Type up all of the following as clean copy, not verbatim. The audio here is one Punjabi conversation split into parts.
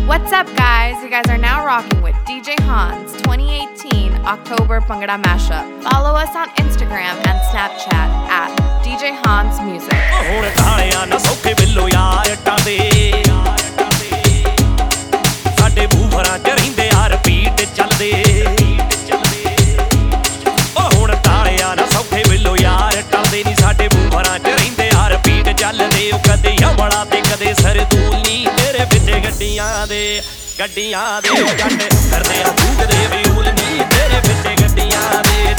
What's up, guys? You guys are now rocking with DJ Hans 2018 October Bhangra Mashup. Follow us on Instagram and Snapchat at DJ Hans Music. ਹੁਣ ਤਾਲਿਆਂ ਨਾ ਸੌਖੇ ਬਿੱਲੋ ਯਾਰ ਟਾਂਦੇ ਸਾਡੇ ਬੂਫਰਾਂ ਚ ਰਹਿੰਦੇ ਆ ਰਿਪੀਟ ਚੱਲਦੇ ਹੁਣ ਤਾਲਿਆਂ ਨਾ ਸੌਖੇ ਬਿੱਲੋ ਯਾਰ ਟਾਂਦੇ ਨੀ ਸਾਡੇ ਬੂਫਰਾਂ ਚ ਰਹਿੰਦੇ ਆ ਰਿਪੀਟ ਚੱਲਦੇ ਉਹ ਕਦੇ ਹਵਲਾ ਤੇ ਕਦੇ ਸਰਦੂਲ ਨੀ ਤੇਰੇ ਵਿੱਚ ਗੱਡੀਆਂ ਦੇ ਜੱਟ ਕਰਦੇ ਆ ਭੂਗਦੇ ਵਿਊਲ ਨੀ ਤੇਰੇ ਵਿੱਚ ਗੱਡੀਆਂ ਦੇ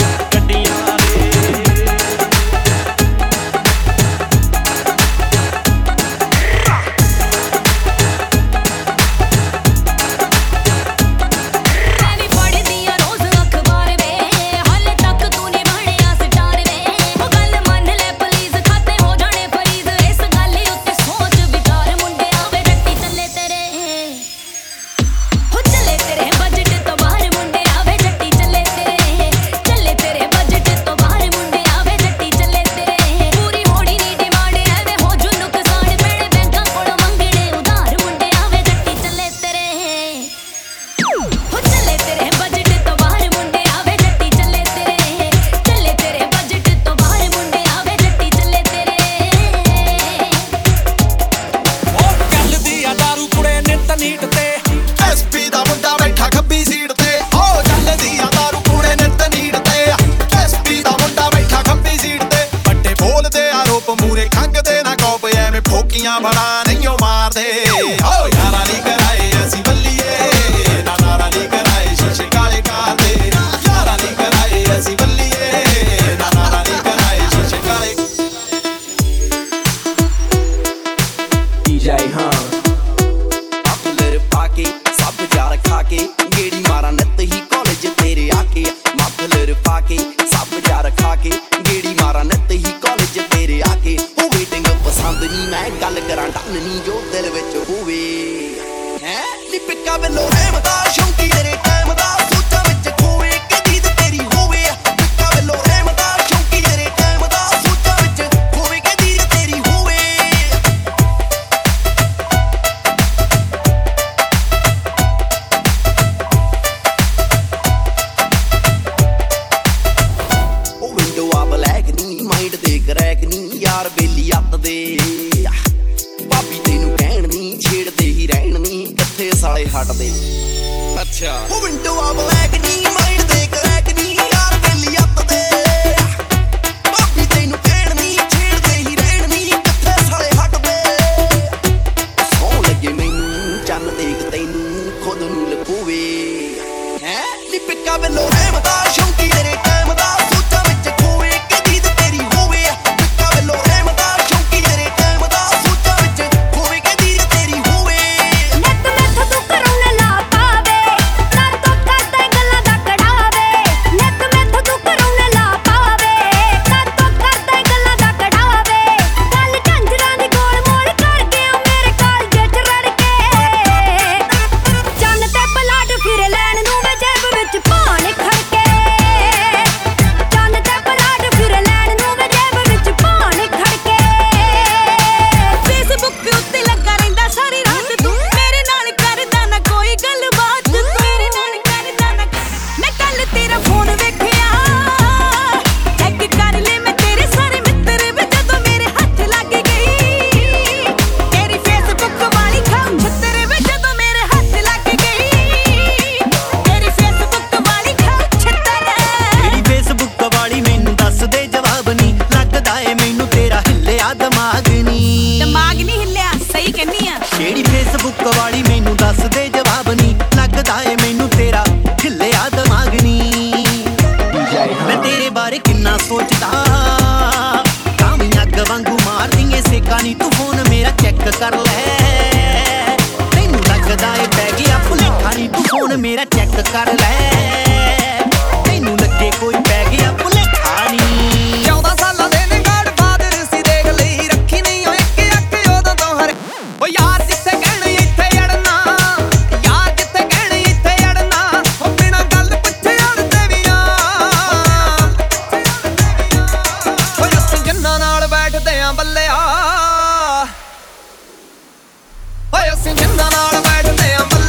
ਓਏ ਅਸੀਂ ਜਿੰਦਾਂ ਨਾਲ ਬੈਠਦੇ ਆਂ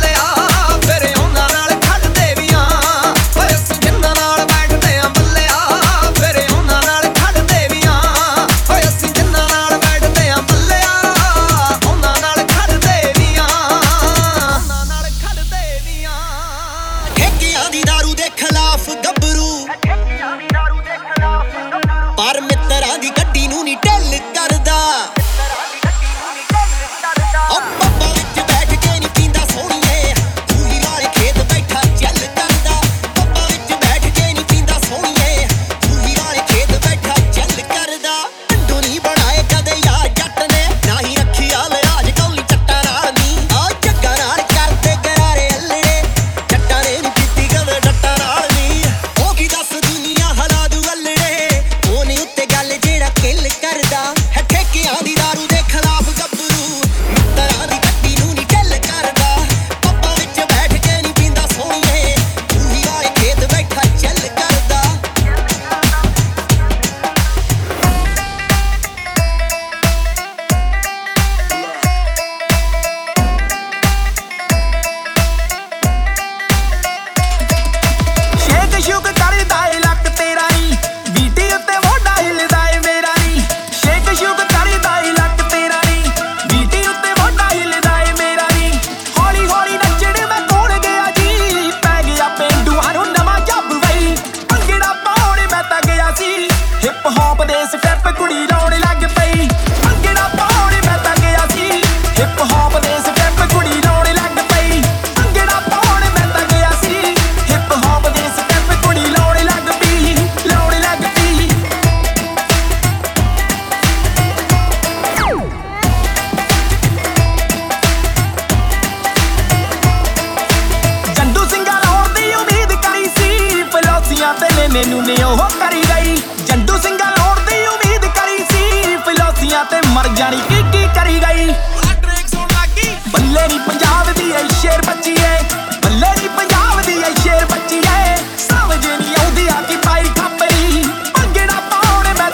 ਮੈਨੂੰ ਨੇ ਉਹ ਕਰੀ ਗਈ ਜੰਡੂ ਸਿੰਘਾਂ ਲੋੜ ਦੀ ਉਮੀਦ ਕਰੀ ਸੀ ਫਿਲੋਸੀਆਂ ਤੇ ਮਰ ਜਾਣੀ ਕੀ ਕਰੀ ਗਈ ਬੱਲੇ ਨੀ ਪੰਜਾਬ ਦੀ ਐ ਸ਼ੇਰ ਬੱਚੀ ਐ ਬੱਲੇ ਨੀ ਪੰਜਾਬ ਦੀ ਐ ਸ਼ੇਰ ਬੱਚੀ ਐ ਸਮਝ ਨੀ ਆਉਂਦੀ ਆ ਕਿ ਪਾਈ ਖਾਪਰੀ ਭੰਗੜਾ ਪਾਉਣੇ ਮੈਂ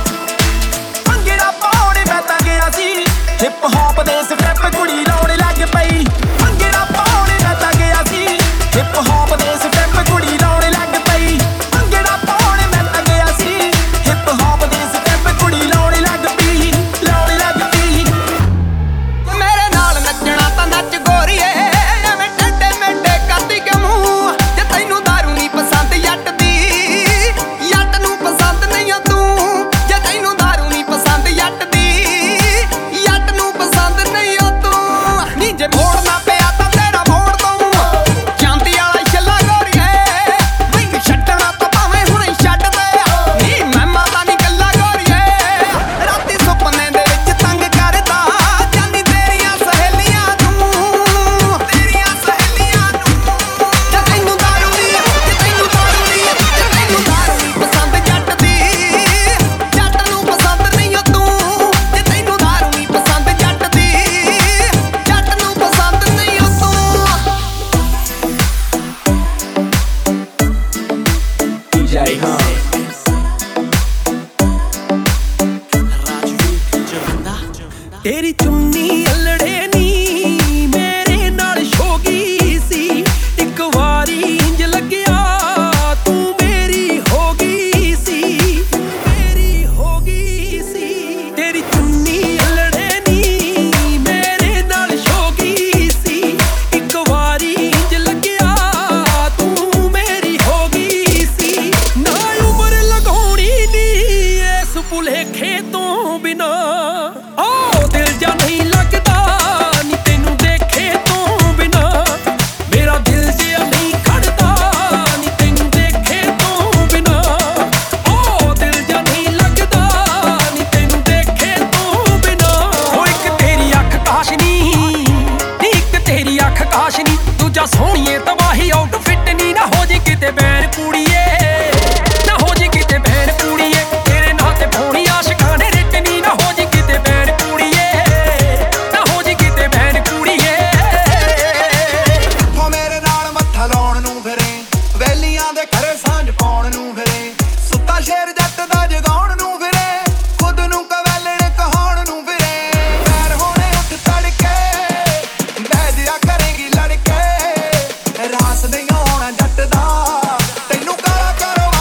ਤਾਂ ਗਿਆ ਸੀ ਹਿਪ ਹੌਪ ਦੇ ਸਟੈਪ ਕੁੜੀ ਲਾਉਣ ਲੱਗ ਪਈ ਭੰਗੜਾ ਪਾਉਣੇ ਮੈਂ ਤਾਂ ਗਿਆ ਸੀ ਹਿਪ ਹੌਪ ਦੇ ਸਟੈਪ ਕੁੜੀ ਲਾਉਣ ਲੱਗ ਪਈ ਭੰਗੜਾ ਪਾਉਣੇ ਮੈਂ ਤਾਂ ਗਿਆ ਸੀ ਹਿਪ ਹੌਪ ਦੇ ਸਟੈਪ ਕੁੜੀ ਲਾਉਣ ਲੱਗ ਪਈ ਮੇਰੇ ਨਾਲ ਨੱਚਣਾ ਤਾਂ ਨੱਚ ਗੋਰੀਏ ਐਵੇਂ ਟੱਡੇ ਮੇਡੇ ਕਰਦੀ ਕਿ ਮੂੰਹ ਜੇ ਤੈਨੂੰ ਦਾਰੂ ਨਹੀਂ ਪਸੰਦ ਜੱਟ ਨੂੰ ਪਸੰਦ ਨਹੀਂ ਆ ਤੂੰ ਜੇ ਤੈਨੂੰ ਦਾਰੂ ਨਹੀਂ ਪਸੰਦ ਜੱਟ ਨੂੰ ਪਸੰਦ ਨਹੀਂ ਆ ਤੂੰ ਨੀ ਜੇ ਮੋੜਨਾ ਪਿਆ ਤਾਂ ਤੇਰਾ ਮੋੜ ਦਊਂ ਚਾਂਦੀ ਵਾਲਾ ਛੱਲਾ ਗੋਰੀਏ ਮੈਨੂੰ ਛੱਡਣਾ ਤਾਂ ਭਾਵੇਂ ਹੁਣੇ ਛੱਡ ਦੇ ਨੀ ਮੈਂ ਮਾਤਾ ਨੀ ਗੱਲਾਂ ਗੋਰੀਏ ਰਾਤੀ ਸੁਪਨੇ ਦੇ ਵਿੱਚ ਤੰਗ ਕਰਦਾ ਜਾਂਦੀ ਤੇਰੀਆਂ ਸਹੇਲੀਆਂ ਨੂੰ ਜੇ ਤੈਨੂੰ ਦਾਰੂ ਨਹੀਂ ਪਸੰਦ ਜੱਟ ਨੂੰ ਪਸੰਦ ਨਹੀਂ ਆ ਤੂੰ ਜੇ ਤੈਨੂੰ ਦਾਰੂ ਨਹੀਂ ਪਸੰਦ ਜੱਟ ਨੂੰ ਪਸੰਦ ਨਹੀਂ ਆ ਤੂੰ DJ ਤੇਰੀ ਚੁੰਨੀ ਅਲੜੇ ਨੀ ਮੇਰੇ ਨਾਲ ਸ਼ੋਗੀ ਸੀ ਇੱਕ ਵਾਰੀ ਇੰਜ ਲੱਗਿਆ ਤੂੰ ਮੇਰੀ ਹੋ ਗਈ ਸੀ ਤੇਰੀ ਚੁੰਨੀ ਅਲੜੇ ਨੀ ਮੇਰੇ ਨਾਲ ਸ਼ੋਗੀ ਸੀ ਇੱਕ ਵਾਰੀ ਇੰਜ ਲੱਗਿਆ ਤੂੰ ਮੇਰੀ ਹੋ ਗਈ ਸੀ ਨਾ ਉਮਰ ਲਗਾਉਣੀ ਨੀ ਇਸ ਭੁਲੇਖੇ ਤੋਂ ਬਿਨਾ ਦਿਲ ਜਾ ਨਹੀਂ ਲੱਗਦਾ ਨੀ ਤੈਨੂੰ ਦੇਖੇ ਤੋਂ ਬਿਨਾ ਮੇਰਾ ਦਿਲ ਜਿਹਾ ਨਹੀਂ ਖੜਦਾ ਨੀ ਤੈਨੂੰ ਦੇਖੇ ਤੋਂ ਬਿਨਾ ਦਿਲ ਜਾ ਨਹੀਂ ਲੱਗਦਾ ਨੀ ਤੈਨੂੰ ਦੇਖੇ ਤੋਂ ਬਿਨਾ ਇੱਕ ਤੇਰੀ ਅੱਖ ਕਾਸ਼ਨੀ ਦੂਜਾ ਸੋਹਣੀਏ ਤਬਾਹੀ ਆਊਟਫਿੱਟ ਨੀ ਨਾ ਹੋ ਜੇ ਕਿਤੇ ਬੈਨ ਕੁੜੀਏ ਤੇਰੇ ਨਾਂ ਤੇ ਫੋਨੀ ਆਸ਼ਿਕਾਂ ਨੇ ਰਿੱਟ ਨੀ ਨਾ ਹੋ ਜੇ ਕਿਤੇ ਬੈਨ ਹੋ ਮੇਰੇ ਨਾਲ ਮੱਥਾ ਲਾਉਣ ਨੂੰ ਫਿਰੇ ਵੈਲੀਆਂ ਦੇ ਘਰੇ ਸਾਂਝ ਪਾਉਣ ਨੂੰ ਫਿਰੇ ਸੁੱਤਾ ਸ਼ੇਰ ਜੱਟ ਦਾ ਜਗਾਉਣ ਨੂੰ ਫਿਰੇ ਖੁਦ ਨੂੰ ਕਵੈਲਣ ਕਹਾਉਣ ਨੂੰ ਫਿਰੇ ਪੈਰ ਹੋਣੇ ਉੱਠ ਤੜਕੇ ਬਹਿ ਜਿਆ ਕਰੇਗੀ ਲੜਕੇ ਰਾਸ ਨਹੀਂ ਆਉਣਾ ਜੱਟ ਦਾ ਤੈਨੂੰ ਕਾਲਾ ਕਾਰੋਬਾਰ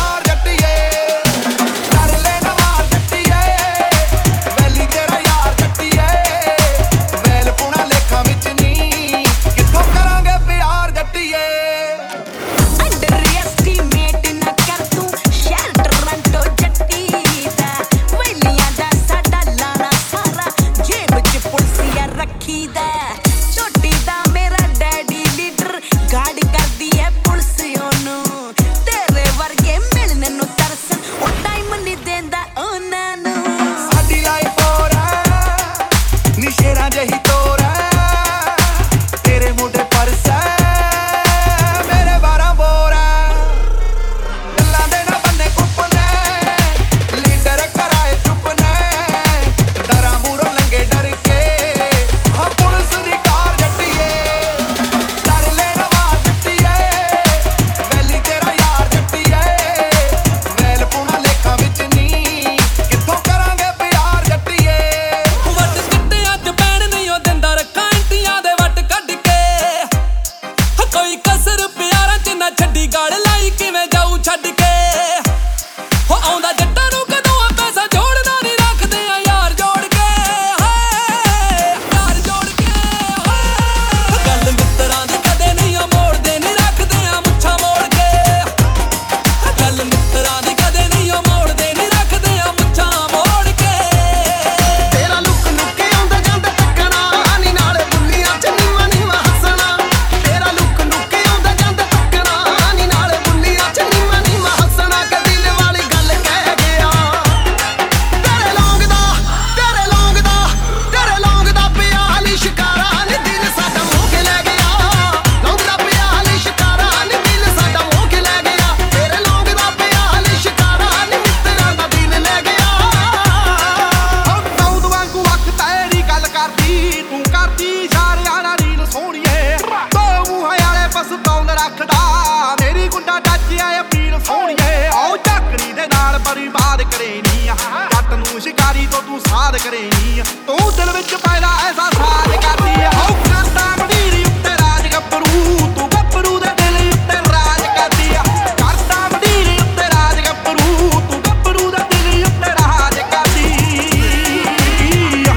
ਯਾਦ ਕਰੇਂਗੀ ਤੂੰ ਦਿਲ ਵਿੱਚ ਪੈਦਾ ਐਸਾ ਸਾਜ ਕਰਦੀ ਆ ਹੋ ਕਰਦਾ ਮੰਡੀਰ ਉੱਤੇ ਰਾਜ ਗੱਭਰੂ ਤੂੰ ਗੱਭਰੂ ਦੇ ਦਿਲ ਉੱਤੇ ਰਾਜ ਕਰਦੀ ਆ ਕਰਦਾ ਮੰਡੀਰ ਉੱਤੇ ਰਾਜ ਗੱਭਰੂ ਤੂੰ ਗੱਭਰੂ ਦੇ ਦਿਲ ਉੱਤੇ ਰਾਜ ਕਰਦੀ ਆ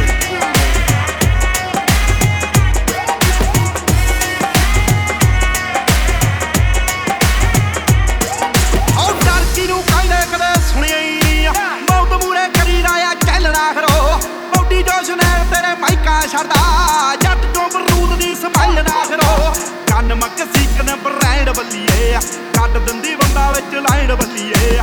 ਹੋ ਡਰ ਕਿਨੂੰ ਕਹਿੰਦੇ ਕਦੇ ਸੁਣਿਆ ਹੀ ਨਹੀਂ ਆ ਮੌਤ ਮੂਰੇ ਕਰੀ ਰਾਇਆ ਚੱਲਣਾ ਖਰੋ ਬੌਡੀ ਜੋਸ਼ ਨੇ ਤੇਰੇ ਮਾਈਕਾ ਛੱਡਦਾ ਜੱਟ ਤੋਂ ਬਰੂਦ ਦੀ ਸਮੈਲ ਨਾ ਖਰੋ ਕੰਨ ਮੱਕ ਸੀਕਨ ਬਰੈਂਡ ਬੱਲੀਏ ਕੱਢ ਦਿੰਦੀ ਬੰਦਾ ਵਿੱਚ ਲਾਈਨ ਬੱਲੀਏ